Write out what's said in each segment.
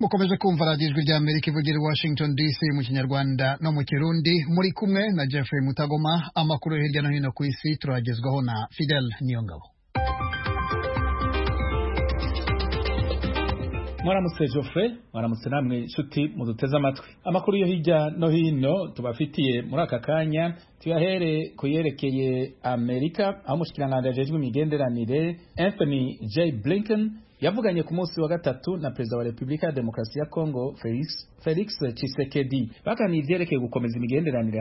mukomeje kumva radiyo ijwi rya Amerika ivugira i Washington DC mu Kinyarwanda no mu Kirundi, muri kumwe na Jeffrey Mutagoma. Amakuru hirya no hino ku isi turagezwaho na Fidel Niyongabo. Mwaramutse Geoffrey, mwaramutse namwe inshuti muduteze amatwi. Amakuru yo hirya no hino tubafitiye muri aka kanya tuyahere kuyerekeye Amerika, aho umushikiranganje ajejwe imigenderanire Anthony J. Blinken yavuganye ku munsi wa gatatu na Perezida wa Republika ya Demokarasi ya Congo Felix Tshisekedi. Baganiye ivyerekeye gukomeza imigenderanire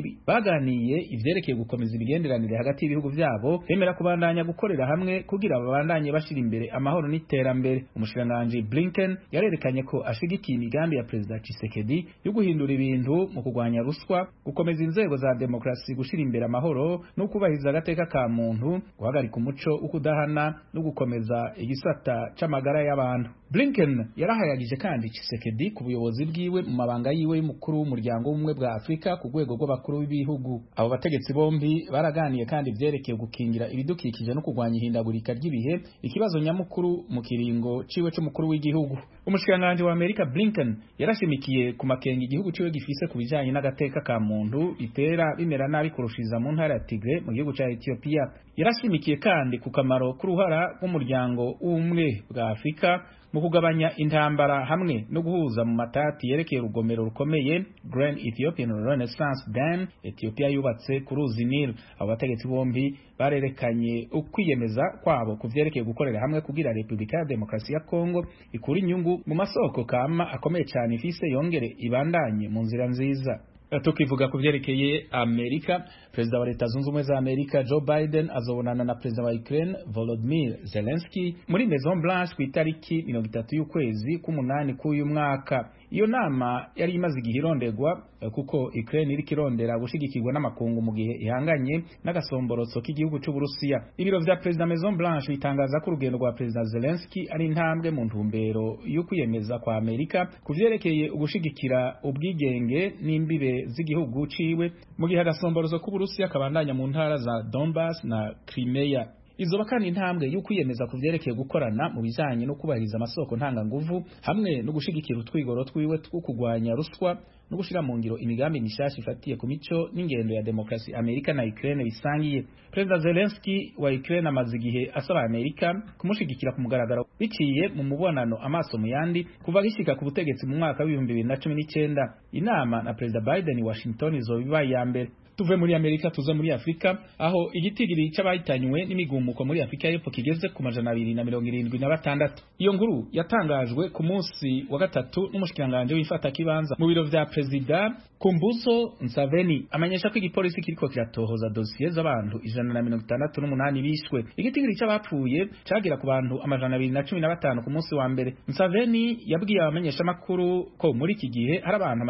hagati y'ibihugu vyabo, bemera kubandanya gukorera hamwe kugira babandanye bashira imbere amahoro n'iterambere. Umushikiranganje Blinken yarerekanye ko ashigikiye imigambi ya Perezida Tshisekedi yo guhindura ibintu mu kugwanya ruswa, gukomeza inzego za demokarasi, gushira imbere amahoro no kubahiriza agateka ka muntu, guhagarika umuco ukudahana no gukomeza igisata c'amagara y'abantu. Blinken yarahayagije kandi Tshisekedi ku buyobozi bwiwe mu mabanga yiwe y'umukuru w'umuryango w'ubumwe bwa Afrika ku rwego rw'abakuru b'ibihugu. Abo bategetsi bombi baraganiye kandi vyerekeye gukingira ibidukikije no kugwanya ihindagurika ry'ibihe, ikibazo nyamukuru mu kiringo ciwe c'umukuru w'igihugu. Umushikiranganje wa Amerika Blinken yarashimikiye ku makenga igihugu ciwe gifise ku bijanye n'agateka ka muntu bitera bimera nabi kurushiza mu ntara ya Tigre mu gihugu ca Ethiopia. Yarashimikiye kandi ku kamaro k'uruhara rw'umuryango w'ubumwe bwa Afrika mu kugabanya intambara hamwe no guhuza mu matati yerekeye urugomero rukomeye Grand Ethiopian Renaissance Dam Ethiopia yubatse ku ruzi Nile. Abo bategetsi bombi barerekanye ukwiyemeza kwabo kuvyerekeye gukorera hamwe kugira Republika ya Demokarasi ya Congo ikura inyungu mu masoko kama akomeye cyane ifise yongere ibandanye mu nzira nziza. Tukivuga kuvyerekeye Amerika, Perezida wa Leta Zunze Ubumwe za Amerika Joe Biden azobonana na Perezida wa Ukraine Volodymyr Zelensky muri Maison Blanche ku itariki 30 y'ukwezi k'umunani k'uyu mwaka. Iyo nama yari imaze igihe irondegwa kuko Ukraine iri kirondera gushigikirwa n'amakungu mu gihe ihanganye n'agasomborotso k'igihugu c'u Burusiya. Ibiro vya Perezida Maison Blanche bitangaza ko urugendo rwa Perezida Zelensky ari intambwe mu ntumbero yo kwiyemeza kwa Amerika kuvyerekeye ugushigikira ubwigenge n'imbibe z'igihugu ciwe mu gihe agasomborozo k'Uburusiya kabandanya mu ntara za Donbass na Crimea. Izoba kandi intambwe yo kwiyemeza kuvyerekeye gukorana mu bijanye no kubahiriza amasoko ntanganguvu hamwe no gushigikira utwigoro twiwe two kugwanya ruswa no gushira mu ngiro imigambi mishasha ifatiye ku mico n'ingendo ya demokarasi Amerika na Ukraine bisangiye. Perezida Zelensky wa Ukraine amaze igihe asaba Amerika kumushigikira ku mugaragaro biciye mu mubonano amaso mu yandi kuva gishika ku butegetsi mu mwaka wa 2019. Inama na Perezida Biden i Washington izobiba ya mbere. Tuve muri Amerika tuza muri Afrika, aho igitigiri c'abahitanywe n'imigumuko muri Afrika y'Epfo kigeze ku 276. Iyo nkuru yatangajwe ku munsi wa gatatu n'umushikiranganje w'ifata kibanza mu biro vya Perezida Kumbuso Nsaveni. Amenyesha ko igipolisi kiriko kiratohoza dosiye z'abantu 168 bishwe. Igitigiri c'abapfuye cagira ku bantu 215 ku munsi wa mbere. Nsaveni yabwiye abamenyesha makuru ko muri iki gihe hari abantu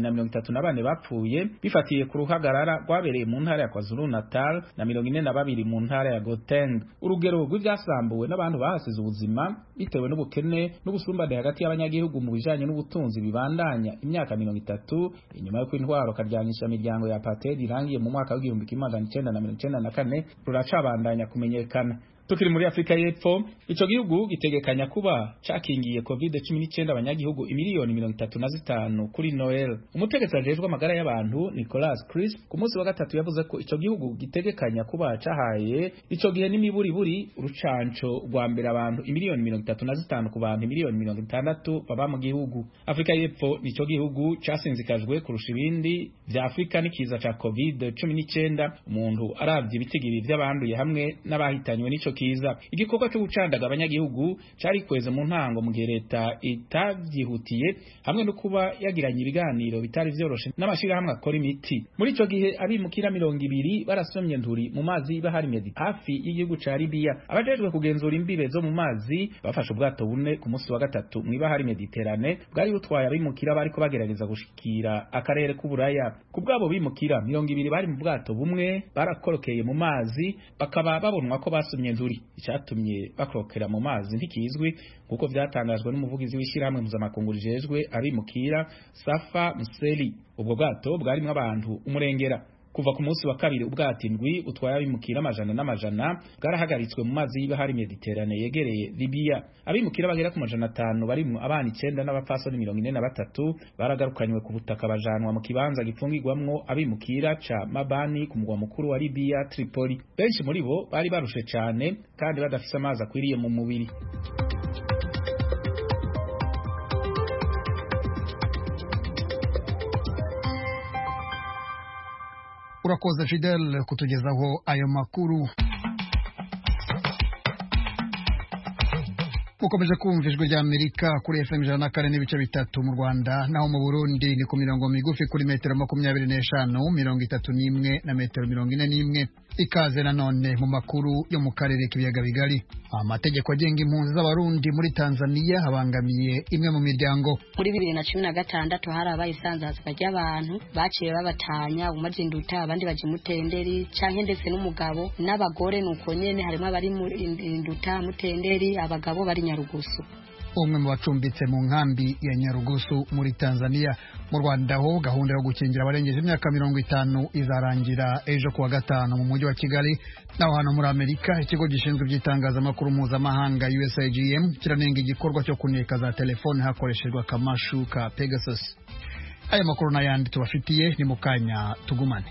234 bapfuye bifatiye ku ruhagarara rwabereye mu ntara ya KwaZulu Natal na 42 mu ntara ya Gauteng. Urugero rw'ivyasambuwe n'abantu bahasize ubuzima bitewe n'ubukene n'ubusumbane hagati y'abanyagihugu mu bijanye n'ubutunzi bibandanya imyaka 30 inyuma yo kwintwaro karyanisha imiryango ya apartheid irangiye mu mwaka wa 1994 ruracabandanya kumenyekana. Tukiri muri Afrika y'Epfo, ico gihugu gitegekanya kuba cakingiye COVID-19 abanyagihugu imiliyoni 35 kuri Noel. Umutegetsi ajejwe amagara y'abantu Nicholas Crisp ku munsi wa gatatu yavuze ko ico gihugu gitegekanya kuba cahaye ico gihe n'imiburiburi urucanco rwa mbere abantu imiliyoni 35 ku bantu imiliyoni 60 baba mu gihugu. Afrika y'Epfo nico gihugu casinzikajwe kurusha ibindi vya Afrika n'ikiza ca COVID-19. Umuntu aravye ibitigiri vy'abanduye hamwe n'abahitanywe n'ico kiza. Igikorwa cyo gucandaga abanyagihugu cari kweze mu ntango mu gihe leta itavyihutiye hamwe no kuba yagiranye ibiganiro bitari vyoroshe n'amashira hamwe akora imiti. Muri ico gihe abimukira 200 barasomye nduri mu mazi y'ibahari Mediterane hafi y'igihugu ca Libya. Abajejwe kugenzura imbibe zo mu mazi bafashe ubwato bune ku munsi wa gatatu mu ibahari Mediterane bwari butwaye abimukira bariko bagerageza gushikira akarere k'Uburaya. Ku bwabo bimukira 200 bari mu bwato bumwe barakorokeye mu mazi bakaba babonwa ko basomye icyatumye bakrokera mu mazi ntikizwi kuko vyatangajwe n'umuvugizi w'ishyirahamwe mpuzamakungu rijejwe abimukira Safa Mseli. Ubwo bwato bwarimwo abantu umurengera kuva ku munsi wa kabiri ubwato indwi utwaye abimukira amajana n'amajana bwarahagaritswe mu mazi y'ibahari Mediterane yegereye Libya. Abimukira bagera ku majana 5 barimo abana 9 n'abapfasoni 43 baragarukanywe ku butaka bajanwa mu kibanza gifungirwamwo abimukira ca Mabani ku mugwa mukuru wa Libya Tripoli. Benshi muri bo bari barushe cyane kandi badafise amazi akwiriye mu mubiri. Urakoze Fidel kutugezaho ayo makuru. Mukomeje kumva ijwi rya Amerika kuri FM 104.3 mu Rwanda, naho mu Burundi ni ku mirongo migufi kuri metero 25, 31 na metero 41. Ikaze nanone mu makuru yo mu karere k'ibiyaga bigari. Amategeko agenga impunzi z'abarundi muri Tanzania habangamiye imwe mu miryango. Muri 2016 harabaye isanzazwa ry'abantu baciye babatanya umaze induta abandi baje mutenderi canke ndetse n'umugabo n'abagore nuko nyene harimo abari mu induta mutenderi abagabo bari Nyarugusu. Umwe mu bacumbitse mu nkambi ya Nyarugusu muri Tanzania. Mu Rwanda ho gahunda yo gukingira abarengeje imyaka 50 izarangira ejo kuwa gatanu mu mujyi wa Kigali. Naho hano muri Amerika ikigo gishinzwe iby'itangazamakuru mpuzamahanga USAGM kiranenga igikorwa cyo kuneka za telefone hakoreshejwe akamashu ka Pegasus. Aya makuru n'ayandi tubafitiye ni mukanya tugumane.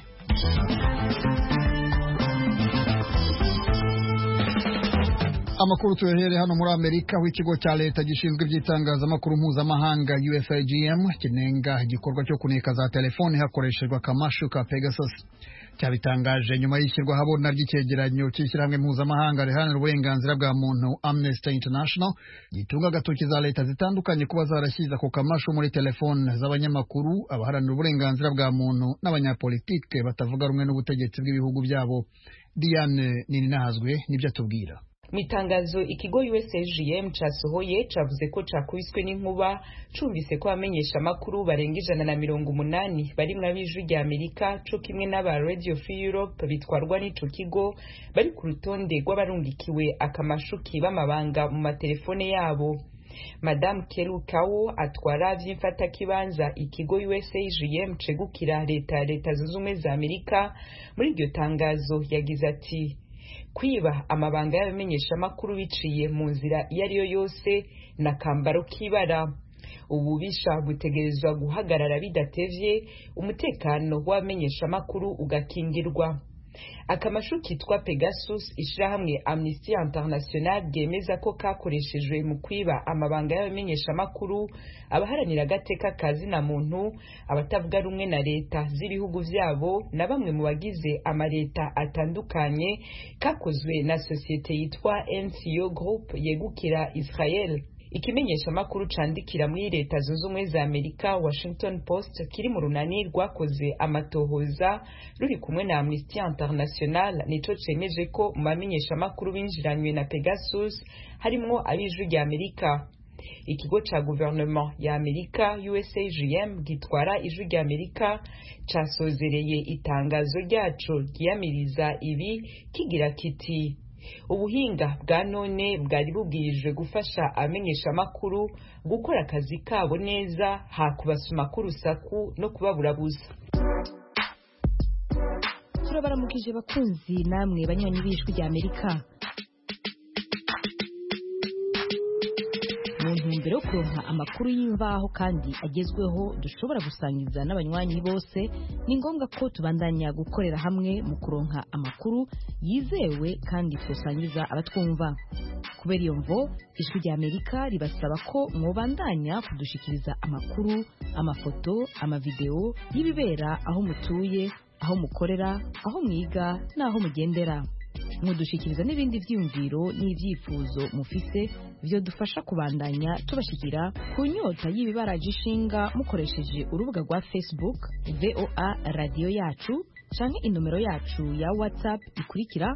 Amakuru tuyahere hano muri Amerika, w'ikigo cya leta gishinzwe iby'itangazamakuru mpuzamahanga USAGM kinenga igikorwa cyo kuneka za telefone hakoreshejwe akamashu ka Pegasus. Cyabitangaje nyuma y'ishyirwa habona ry'icyegeranyo cy'ishyirahamwe mpuzamahanga riharanira uburenganzira bwa muntu Amnesty International gitunga agatoki za leta zitandukanye kuba zarashyize ako kamashu muri telefone z'abanyamakuru, abaharanira uburenganzira bwa muntu n'abanyapolitike batavuga rumwe n'ubutegetsi bw'ibihugu byabo. Diane Nininahazwe nibyo atubwira. Mitangazo ikigo USAGM casohoye cavuze ko cakubiswe n'inkuba cumvise ko amenyesha makuru barenga 180 bari mu abijwi rya Amerika co kimwe n'aba Radio Free Europe bitwarwa n'ico kigo bari ku rutonde rw'abarungikiwe akamashuki b'amabanga mu matelefone yabo. Madame Kelukawo atwara vy'imfata kibanza ikigo USAGM cegukira leta zunze za Amerika muri iryo tangazo yagize ati: kwiba amabanga y'abamenyesha makuru biciye mu nzira iyo ari yo yose na kambaro kibara. Ububisha butegerezwa guhagarara bidatevye, umutekano w'abamenyesha makuru ugakingirwa. Akamashu kitwa Pegasus ishirahamwe Amnesty International gemeza ko kakoreshejwe mu kwiba amabanga y'abamenyesha makuru, abaharanira gateka kazi na muntu, abatavuga rumwe na leta z'ibihugu vyabo na bamwe mu bagize amaleta atandukanye, kakozwe na societe yitwa NCO Group yegukira Israel. Ikimenyesha makuru candikira muri leta zunze za Amerika Washington Post kiri mu runani rwakoze amatohoza ruri kumwe na Amnesty International nico cemeje ko mu bamenyesha makuru binjiranywe na Pegasus harimo abijwi rya Amerika. Ikigo ca gouvernement ya Amerika USAGM gitwara ijwi rya Amerika casozereye itangazo ryaco ryamiriza ibi kigira kiti: ubuhinga bwa none bwari bubwirijwe gufasha amenyesha makuru gukora akazi kabo neza, hakubasuma kurusaku no kubaburabuza. Turabaramukije bakunzi namwe banywanyi b'ijwi rya Amerika. Mu ntumbero yo kuronka amakuru y'imvaho kandi agezweho dushobora gusangiza n'abanywanyi bose, ni ngombwa ko tubandanya gukorera hamwe mu kuronka amakuru yizewe kandi tusangiza abatwumva. Kubera iyo mvo, ijwi rya Amerika ribasaba ko mwobandanya kudushikiriza amakuru, amafoto, amavideo y'ibibera aho mutuye, aho mukorera, aho mwiga n'aho mugendera. Mudushikiriza n'ibindi vyumviro n'ivyifuzo mufise vyo dufasha kubandanya tubashikira ku nyota y'ibibaraje ishinga mukoresheje urubuga rwa Facebook VOA Radio Yacu canke inomero yacu ya WhatsApp ikurikira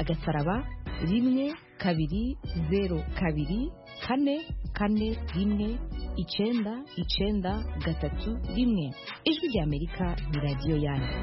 *1 2 0 2 4 4 1 9 3 1. Ijwi rya Amerika ni radio yanyu.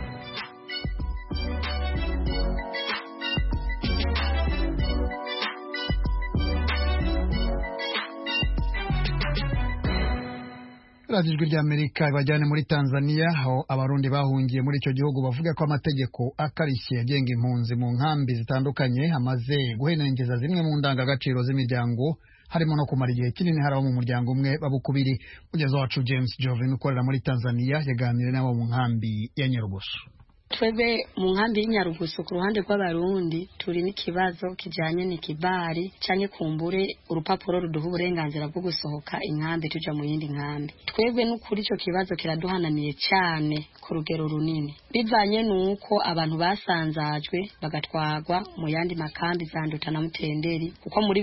Ijwi ry'Amerika bajyane muri Tanzania aho abarundi bahungiye muri icyo gihugu bavuga ko amategeko akarishye agenga impunzi mu nkambi zitandukanye amaze guhenengeza zimwe mu ndangagaciro z'imiryango harimo no kumara igihe kinini harabo mu muryango umwe babukubiri. Mugezi wacu James Jovin ukorera muri Tanzania yaganiriye nabo mu nkambi ya Nyarugusu. Twebwe mu nkambi y'Inyarugusu ku ruhande rw'abarundi turi n'ikibazo kijanye n'ikibari canke kumbure urupapuro ruduha uburenganzira bwo gusohoka inkambi tuja mu yindi nkambi. Twebwe n'ukuri ico kibazo kiraduhanamiye cyane ku rugero runini, bivanye nuko abantu basanzajwe bagatwagwa mu yandi makambi Zanduta na Mutenderi, kuko muri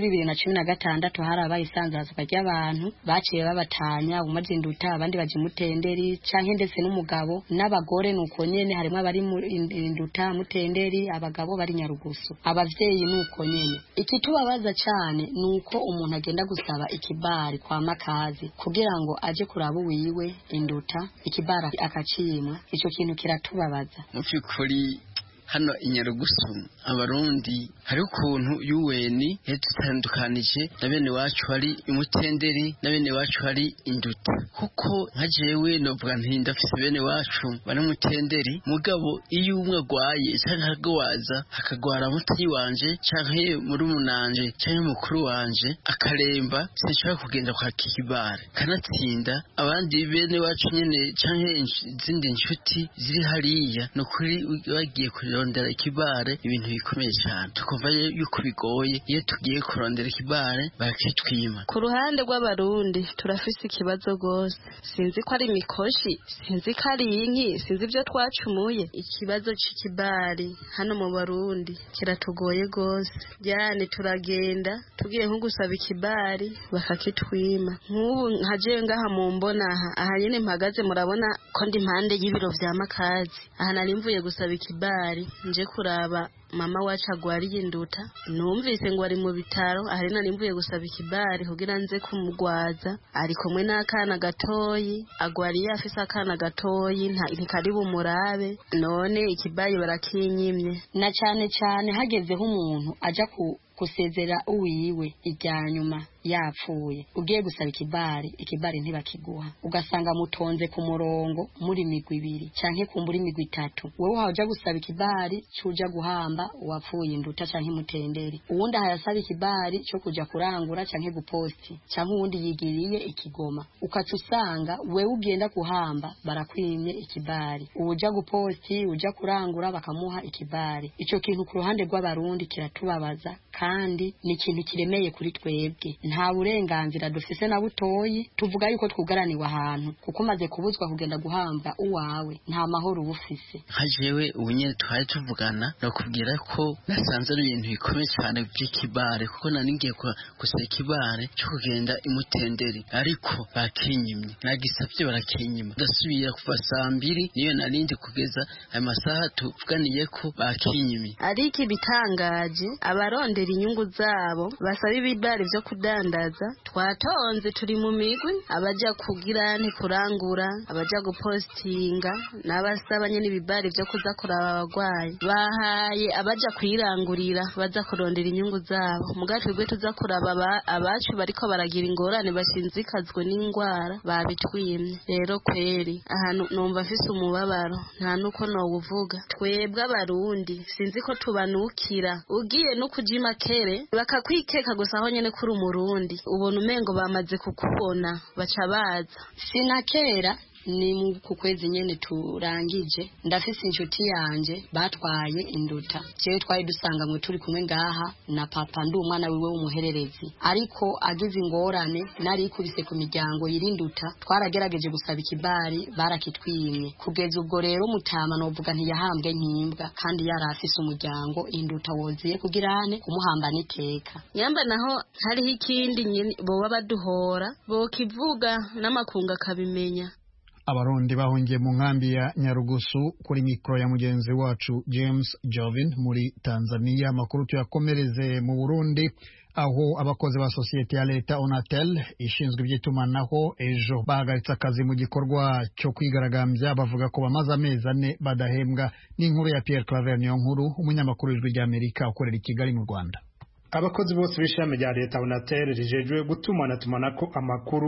2016 harabaye isanzazwa ry'abantu baciye babatanya umazinduta abandi baje Mutenderi canke ndetse n'umugabo n'abagore nuko nyene harimo abari Nduta Mutenderi, abagabo bari Nyarugusu, abavyeyi nuko nyene. Ikitubabaza cyane nuko umuntu agenda gusaba ikibari kwa makazi kugira ngo aje kuraba wiwe Induta, ikibara akacimwa. Ico kintu kiratubabaza mu byukuri. Hano Inyarugusu abarundi hari ukuntu UN yadutandukanije na bene wacu hari Mutenderi na bene wacu hari Induta, kuko nka jewe novuga nti ndafise bene wacu bari Mutenderi, mugabo iyo umwe agwaye canke hagwaza hakagwara muti wanje canke muri umunanje canke mukuru wanje akaremba, sinshobora kugenda kwa kibare kanatsinda abandi bene wacu nyene canke izindi nshuti ziri hariya no kuri bagiye kurondera ikibare ibintu bikomeye cyane, tukumva yuko bigoye iyo tugiye kurondera ikibare bakitwima. Ku ruhande rw'abarundi turafise ikibazo gose, sinzi ko ari imikoshi, sinzi ko ari inki, sinzi ibyo twacumuye. Ikibazo c'ikibare hano mu Barundi kiratugoye gose, yani turagenda tugiye nko gusaba ikibare bakakitwima. Nk'ubu nkaje ngaha mu mbona aha nyene mpagaze, murabona ko ndi impande y'ibiro vya makazi, aha nari mvuye gusaba ikibare nje kuraba mama wacu agwariye Induta, numvise ngo ari mu bitaro, ahari nari mvuye gusaba ikibari kugira nze kumugwaza, ari kumwe n'akana gatoyi, agwariye afise akana gatoyi ntikari bumurabe, none ikibari barakinyimye. Na cyane cyane hagezeho umuntu aja kusezera uwiwe iryanyuma yapfuye, ugiye gusaba ikibari ntibakiguha, ugasanga mutonze ku murongo muri migwi ibiri canke kumbura imigwi itatu. Wewe haja gusaba ikibari cuja guhamba uwapfuye Induta canke Mutenderi, uwundi hayasaba ikibari cyo kuja kurangura canke guposti, canke uwundi yigiriye ikigoma, ukaca usanga wewe ugenda kuhamba barakwimye ikibari, uja guposti uja kurangura bakamuha ikibari. Ico kintu ku ruhande rw'abarundi kiratubabaza kandi ni ikintu kiremeye kuri twebwe. Nta burenganzira dufise na butoyi, tuvuga yuko twugaraniwe ahantu, kuko maze kubuzwa kugenda guhamba uwawe nta mahoro ubufise. Hajewe ubunye twari tuvugana no kubwira ko nasanze ari ibintu bikomeye cyane by'ikibare, kuko naningiye gusaba ikibare cyo kugenda Imutenderi, ariko bakinyimye, nagisavye barakinyima, ndasubira kuva 2:00 niyo narindi kugeza aya masaha tuvuganiye ko bakinyimye. Ariko bitangaje abarondera inyungu zabo basaba ibibari byo kudandaza, twatonze turi mu migwi, abaja kugira ni kurangura, abaja gupostinga, n'abasaba nyene ibibari byo kuza kuraba abagwayi, bahaye abaja kwirangurira baza kurondera inyungu zabo. Mugatwe gwe tuza kuraba abacu bariko baragira ingorane bashinzikazwe n'ingwara babitwimye. Rero kweri ahantu numva afise umubabaro nta nuko no uvuga. Twebwe abarundi sinzi ko tubanukira, ugiye no kujima kere bakakwikeka gusa aho nyene kuri umurundi, ubona umengo bamaze kukubona baca baza. Sinakera ni ku kwezi nyene turangije, ndafise inshuti yanje batwaye Induta, jewe twari dusanga mwe turi kumwe ngaha na papa ndi umwana wiwe w'umuhererezi, ariko agize ingorane nari kubise ku miryango yirinduta, twaragerageje gusaba ikibari barakitwimye. Kugeza ubwo rero mutama novuga ntiyahambwe nkimbwa, kandi yari afise umuryango Induta woziye kugirane kumuhamba niteka. Nyamba naho hariho ikindi nyene boba baduhora bokivuga n'amakunga kabimenya. Abarundi bahungiye mu nkambi ya Nyarugusu kuri mikro ya mugenzi wacu James Jovin muri Tanzania. Makuru tuyakomereze mu Burundi aho abakozi ba societe ya leta Onatel ishinzwe iby'itumanaho ejo bahagaritse akazi mu gikorwa cyo kwigaragambya, bavuga ko bamaze amezi 4 badahembwa. N'inkuru ya Pierre Claver Niyonkuru, umunyamakuru w'Ijwi ry'Amerika ukorera i Kigali mu Rwanda. Abakozi bose b'ishami rya leta Onatel rijejwe gutumanaho amakuru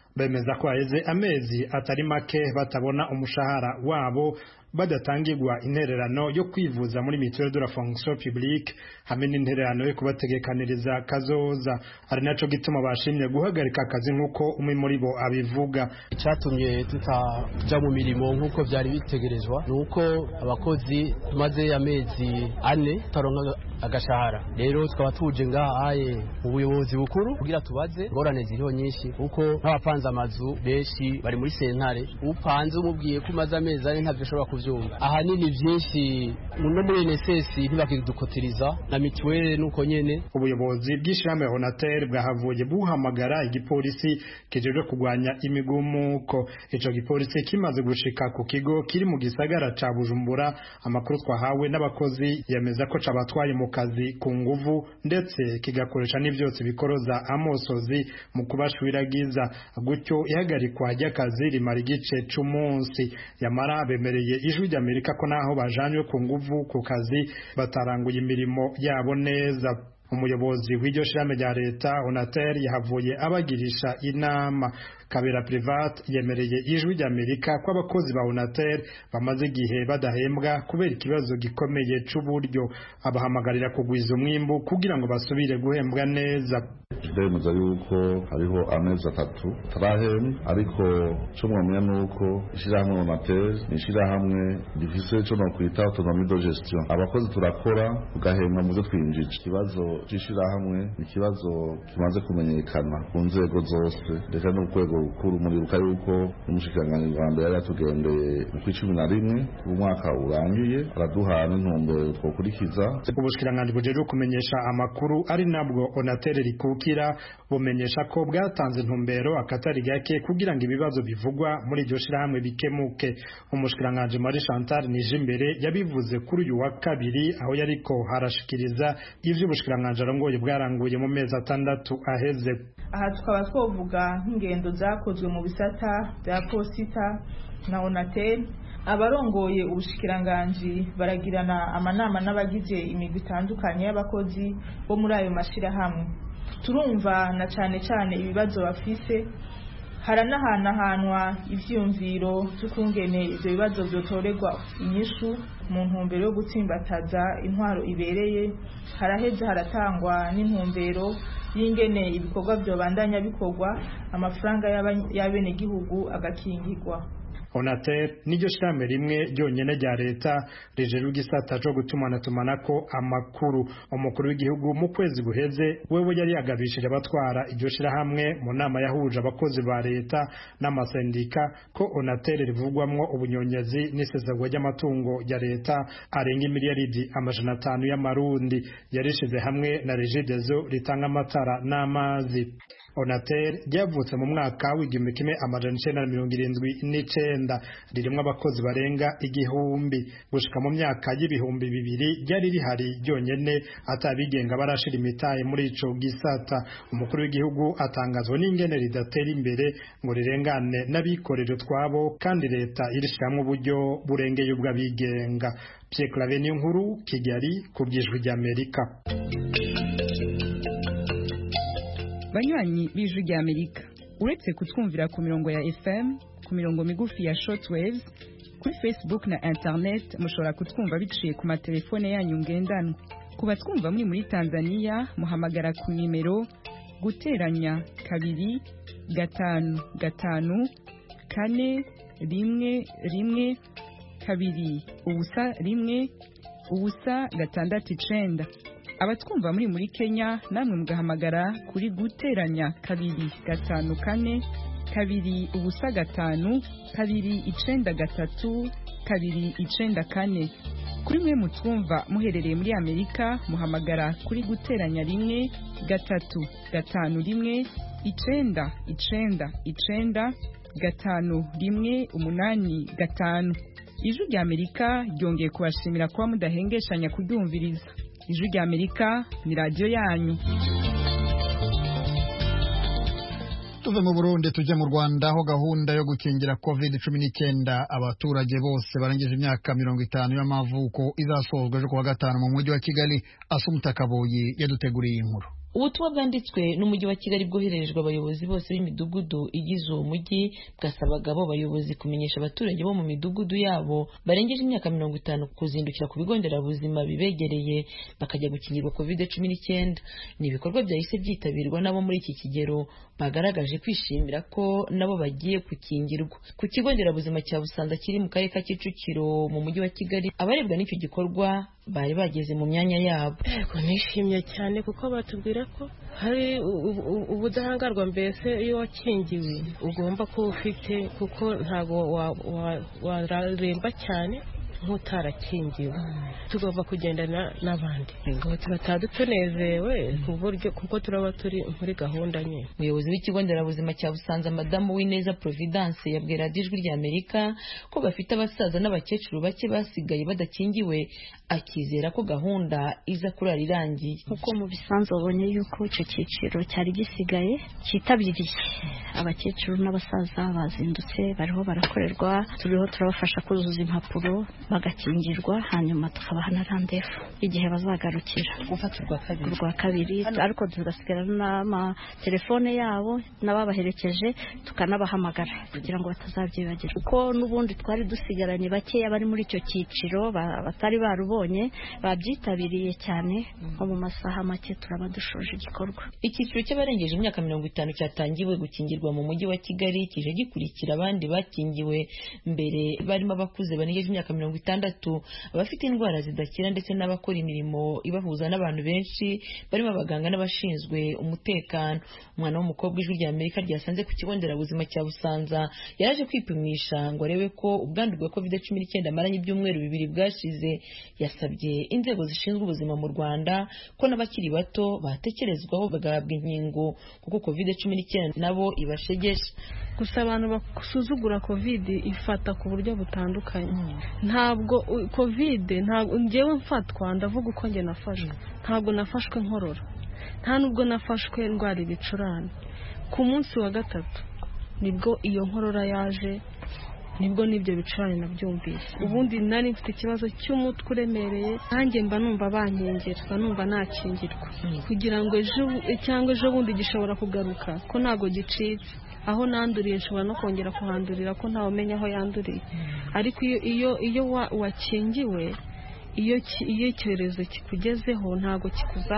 bemeza ko haheze amezi atari make batabona umushahara wabo badatangirwa intererano yo kwivuza muri mutuelle de la fonction publique hamwe n'intererano yo kubategekaniriza kazoza. ari naco gituma bashimye guhagarika akazi nk'uko umwe muri bo abivuga. Icyatumye tutaja mu mirimo nk'uko byari bitegerezwa nuko abakozi tumaze amezi 4 taronka agashahara. Rero tukaba tuje ngahaye mu buyobozi bukuru kugira tubaze ingorane ziriho nyinshi kuko nk'abapanze amazu benshi bari muri sentare, upanze umubwiye ko umaze amezi 4 ntavyo ashobora kuvyumva. Ahanini byinshi no muri NSS ntibakidukotiriza na mituwele nuko nyene. Ubuyobozi bw'ishirahamwe Onatel bwahavuye buhamagara igipolisi kijejwe kugwanya imigumuko. Ico gipolisi kimaze gushika ku kigo kiri mu gisagara ca Bujumbura, amakuru twahawe n'abakozi yemeza ko cabatwaye mu kazi ku nguvu ndetse kigakoresha n'ivyotsi bikoroza amosozi mu kubashwiragiza. Gutyo ihagarikwa ry'akazi rimara igice c'umunsi. Yamara bemereye Ijwi ry'Amerika ko naho bajanywe ku nguvu ku kazi bataranguye imirimo yabo neza. Umuyobozi w'iryo shirahamwe rya leta Onatel yahavuye abagirisha inama. Kabera Private yemereye Ijwi ry'Amerika ko abakozi ba Onatel bamaze igihe badahembwa kubera ikibazo gikomeye c'uburyo. Abahamagarira kugwiza umwimbu kugira ngo basubire guhembwa neza. Ndemeza yuko hariho amezi 3 tarahembwa, ariko cyo mwamenya nuko ishirahamwe Onatel nishirahamwe rifise cyo no kwita autonomie de gestion. Abakozi turakora tugahembwa mu byo twinjije. Ikibazo cy'ishirahamwe ikibazo kimaze kumenyekana ku nzego zose ndetse no kwego rukuru. Muribuka yuko umushikiranganji wa mbere yari yatugendeye mu 11 umwaka urangiye araduha n'intumbero twokurikiza. Ubushikiranganji bujeje kumenyesha amakuru ari nabwo Onatel rikukira bumenyesha ko bwatanze intumbero akatari gake kugira ngo ibibazo bivugwa muri iryo shirahamwe bikemuke. Umushikiranganji Marie Chantal Nijimbere yabivuze kuri uyu wa kabiri aho yariko harashikiriza ivyo ubushikiranganji arongoye bwaranguye mu mezi 6 aheze. Aha tukaba twovuga nk'ingendo zakozwe mu bisata bya posita na Onatel. Abarongoye ubushikiranganji baragirana amanama n'abagize imigwi itandukanye y'abakozi bo muri ayo mashirahamwe. Turumva na cyane ibibazo bafise, haranahanwa ivyumviro tukungene ivyo bibazo byotorerwa inyishu mu ntumbero yo gutsimbataza intwaro ibereye. Haraheze haratangwa n'intumbero y'ingene ibikorwa byobandanya bikorwa, amafaranga y'abene gihugu agakingirwa. Onatel niryo shirahamwe rimwe ryonyene rya leta rijeje igisata cyo gutumanaho amakuru. Umukuru w'igihugu mu kwezi guheze wewe yari yagabishije abatwara iryo shirahamwe mu nama yahuje abakozi ba leta n'amasendika ko Onatel rivugwamwo ubunyonyezi n'isesagwa ry'amatungo ya leta arenga miliyaridi 500 y'amarundi. Yarishize hamwe na Regideso ritanga amatara n'amazi. Onatel ryavutse mu mwaka w'igihumbi kimwe amajana 1979 ririmo abakozi barenga 1000. Gushika mu myaka y'ibihumbi 2000 ryari rihari ryonyene atabigenga barashira imitahe muri ico gisata. Umukuru w'igihugu atangazwa n'ingene ridatera imbere ngo rirengane n'abikorera twabo kandi leta irishiramwe uburyo burengeye ubw'abigenga. Pierre Claver Nkuru, Kigali, ku bw'Ijwi ry'Amerika. Banywanyi b'Ijwi ry'Amerika, uretse kutwumvira ku mirongo ya FM, ku mirongo migufi ya shortwaves, kuri Facebook na internet mushobora kutwumva biciye ku matelefone yanyu ngendanwa. Kuba twumva muri Tanzania muhamagara ku nimero guteranya 2 5 5 4 1 1 2 ubusa 1 ubusa 6 Abatwumva muri Kenya namwe mugahamagara kuri guteranya 2 5 4 2 ubusa 5 2 9 3 2 9 4. Kuri mwe mutwumva muherereye muri Amerika muhamagara kuri guteranya 1 3 5 1 9 9 9 5 1 8 5. Ijwi ry'Amerika ryongeye kubashimira kuba mudahengeshanya kuryumviriza. Ijwi ry'Amerika ni radio yanyu. Tuve mu Burundi tujye mu Rwanda aho gahunda yo gukingira COVID-19 abaturage bose barangije imyaka 50 y'amavuko izasozwa ejo kuwa gatanu mu mujyi wa Kigali. Asumta Kaboyi yaduteguriye inkuru. ubutumwa bwanditswe n'umujyi wa Kigali bwohererejwe abayobozi bose b'imidugudu igize uwo mujyi bwasabaga abo bayobozi kumenyesha abaturage bo mu midugudu yabo barengeje imyaka 50 kuzindukira ku bigo nderabuzima bibegereye bakajya gukingirwa COVID-19. Ni ibikorwa byahise byitabirwa nabo muri iki kigero bagaragaje kwishimira ko nabo bagiye gukingirwa. Ku kigo nderabuzima cya Busanza kiri mu karere ka Kicukiro mu mujyi wa Kigali abarebwa n'icyo gikorwa bari bageze mu myanya yabo. Nishimye cyane kuko batubwira ko hari ubudahangarwa, mbese iyo wakingiwe ugomba kuba ufite, kuko ntabwo wararemba cyane nk'utarakingiwe. Tugomba kugendana n'abandi ngo tubataha tunezerewe ku buryo kuko turaba turi muri gahunda nyine. Umuyobozi w'ikigo nderabuzima cya Busanza Madamu Wineza Providence yabwira Ijwi ry'Amerika ko bafite abasaza n'abakecuru bake basigaye badakingiwe, akizera ko gahunda iza kurara irangiye. Kuko mu bisanzwe babonye yuko icyo cyiciro cyari gisigaye cyitabiriye, abakecuru n'abasaza bazindutse bariho barakorerwa, turiho turabafasha kuzuza impapuro bagakingirwa, hanyuma tukabaha na randevu igihe bazagarukira urwa kabiri, ariko tugasigarana n'amatelefone yabo n'ababaherekeje tukanabahamagara kugira ngo batazabyibagirwa, kuko n'ubundi twari dusigaranye bakeya bari muri icyo cyiciro batari barubonye babyitabiriye cyane. nko mu masaha make turaba dushoje igikorwa. Icyiciro cy'abarengeje imyaka 50 cyatangiwe gukingirwa mu mujyi wa Kigali kije gikurikira abandi bakingiwe mbere barimo abakuze barengeje imyaka 60, abafite indwara zidakira ndetse n'abakora imirimo ibahuza n'abantu benshi barimo abaganga n'abashinzwe umutekano. Umwana w'umukobwa Ijwi ry'Amerika ryasanze ku kigo nderabuzima cya Busanza yaje kwipimisha ngo arebe ko ubwandu bwa COVID-19 amaranye ibyumweru 2 bwashize. Yasabye inzego zishinzwe ubuzima mu Rwanda ko n'abakiri bato batekerezwaho bagahabwa inkingo kuko COVID-19 nabo ibashegesha. Gusa abantu basuzugura COVID ifata ku buryo butandukanye. Ntabwo COVID, ntabwo ngewe mfatwa, ndavuga uko nge nafashwe. Ntabwo nafashwe nkorora, nta nubwo nafashwe indwara ibicurane. Ku munsi wa 3 nibwo iyo nkorora yaje, nibwo nibyo bicurane nabyumvise. Ubundi nari mfite ikibazo cy'umutwe uremereye, nanjye mba numva bankengera, mba numva nakingirwa kugira ngo ejo bundi gishobora kugaruka, ko ntago gicitse. Aho nanduriye nshobora no kongera kuhandurira ko ntawe umenya aho yanduriye. Ariko iyo wakingiwe, iyo icyorezo kikugezeho ntago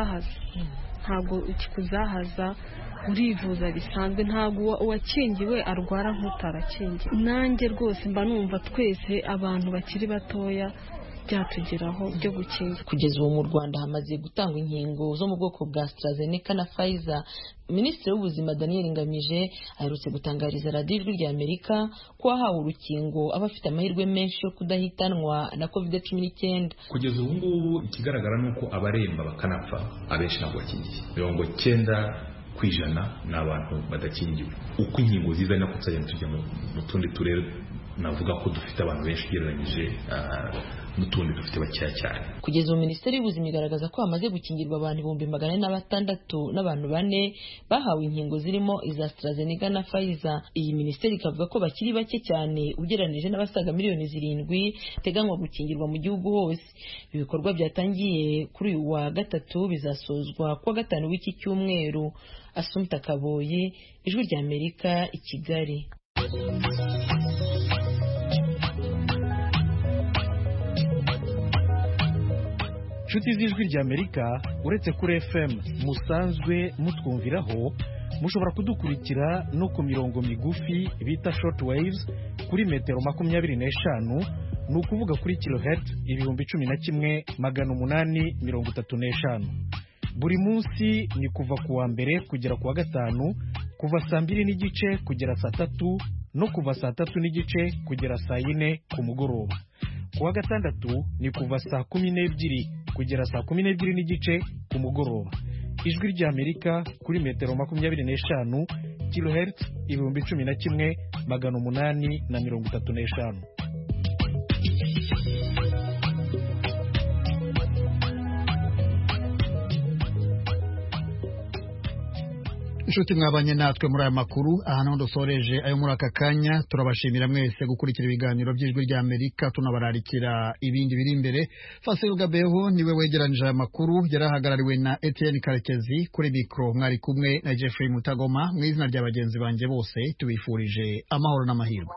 kikuzahaza, urivuza bisanzwe. Ntago uwakingiwe arwara nk'utarakingiwe. Nanjye rwose mba numva twese abantu bakiri batoya byatugeraho byo gukingira. Kugeza ubu mu Rwanda hamaze gutangwa inkingo zo mu bwoko bwa AstraZeneca na Pfizer. Minisitiri w'ubuzima Daniel Ngamije aherutse gutangariza Radio Ijwi ry'Amerika ko wahawe urukingo abafite amahirwe menshi yo kudahitanwa na COVID-19. Kugeza ubu ngubu ikigaragara nuko abaremba bakanapfa abenshi ntabwo bakingiye. 90% n'abantu badakingiwe. Uko inkingo ziza nako tujya mu tundi turere, navuga ko dufite abantu benshi ugereranyije n'utundi dufite bakeya cyane. Kugeza ubu Minisiteri y'Ubuzima igaragaza ko hamaze gukingirwa abantu 406 n'abantu 4 bahawe inkingo zirimo iza AstraZeneca na Pfizer. Iyi minisiteri ikavuga ko bakiri bake cyane ugereranije n'abasaga miliyoni 7 teganywa gukingirwa mu gihugu hose. Ibikorwa byatangiye kuri uyu wa 3 bizasozwa ku wa 5 w'iki cyumweru. Assumpta Kaboyi, Ijwi ry'Amerika, i Kigali. Inshuti z'Ijwi ry'Amerika, uretse kuri FM musanzwe mutwumviraho, mushobora kudukurikira no ku mirongo migufi bita short waves kuri metero 25, ni ukuvuga kuri kilohertz 11,835. Buri munsi ni kuva ku wa mbere kugera ku wa gatanu, kuva saa 2:30 kugera saa 3, no kuva saa 3:30 kugera saa 4 ku mugoroba. Ku wa gatandatu ni kuva saa 12 kugera saa 12:30 ku mugoroba. Ijwi ry'Amerika kuri metero 25 kilohertz 11,835. inshuti mwabanye natwe muri aya makuru ahantu dusoreje ayo muri aka kanya turabashimira mwese gukurikira ibiganiro by'ijwi rya Amerika tunabararikira ibindi biri imbere. Fasil Gabeho niwe wegeranije aya makuru yarahagarariwe na Etienne Karekezi kuri mikro mwari kumwe na Jeffrey Mutagoma mu izina rya bagenzi banje bose tubifurije amahoro n'amahirwe.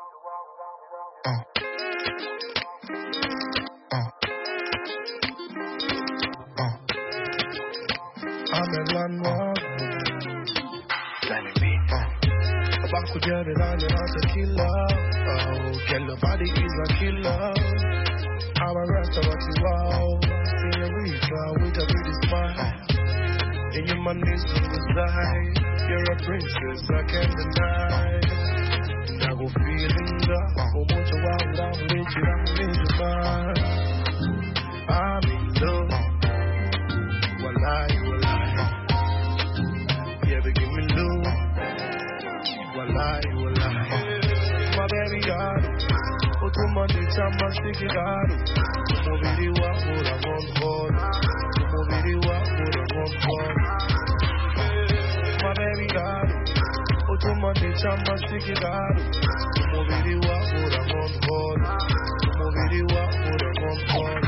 Baku jere nani na tequila. Girl, your body is a killer. I'm a restaurant, wow. Senorita with a pretty smile. And your money's on the side. You're a princess, I can't deny. And I go feeling that. Oh, much of what I'm with you, I'm in your mind. I'm in love. Wallahi, wallahi. Yeah, but give me love. Wallahi, wallahi. My baby got it. Otumani chama sikigaro. Umubiri wa mura nkonkoro. Umubiri wa mura nkonkoro. My baby got it. Otumani chama sikigaro. Umubiri wa mura nkonkoro. Umubiri wa mura nkonkoro.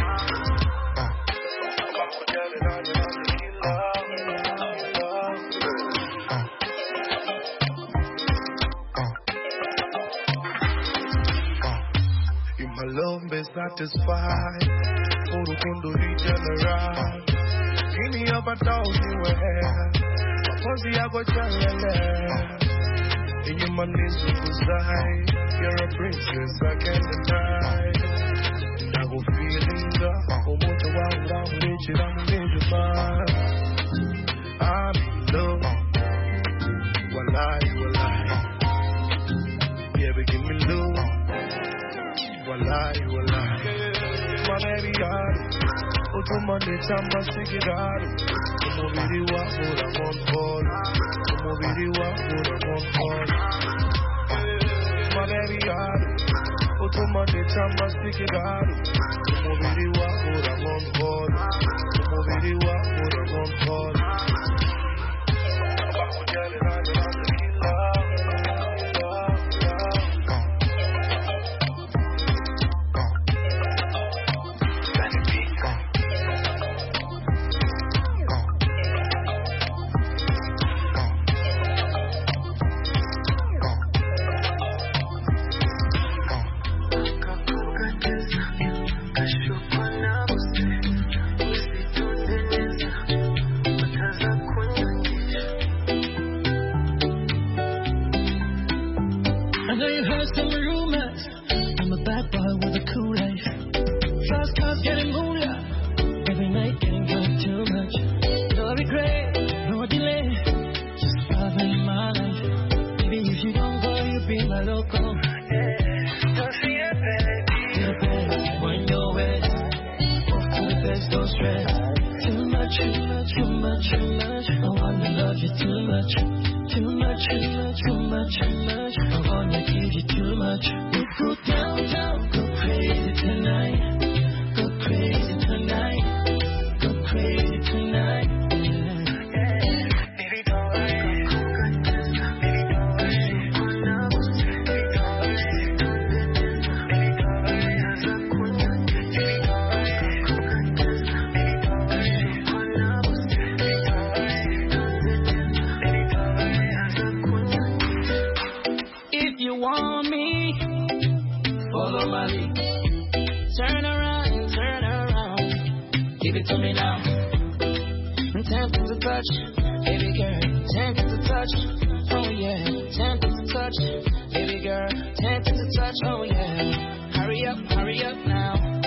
Love be satisfied. Urukundo regenerate. Give me up 1,000 ways. Mapenzi yako chalele. In your money's on the side. You're a princess, I can't deny. And I go feeling that. Oh, much of what I'm with you, I'm in your mind. I'm in love. Wallahi, wallahi. Yeah, but give me love. Wallahi, wallahi. My baby got it. Otumani chama sikigaro. Umubiri wa mura nkonkoro. Umubiri wa mura nkonkoro. My baby got it. Otumani chama sikigaro. Umubiri wa mura nkonkoro. Umubiri wa mura nkonkoro.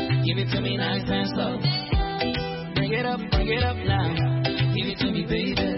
Bring it up now. Give it to me, baby.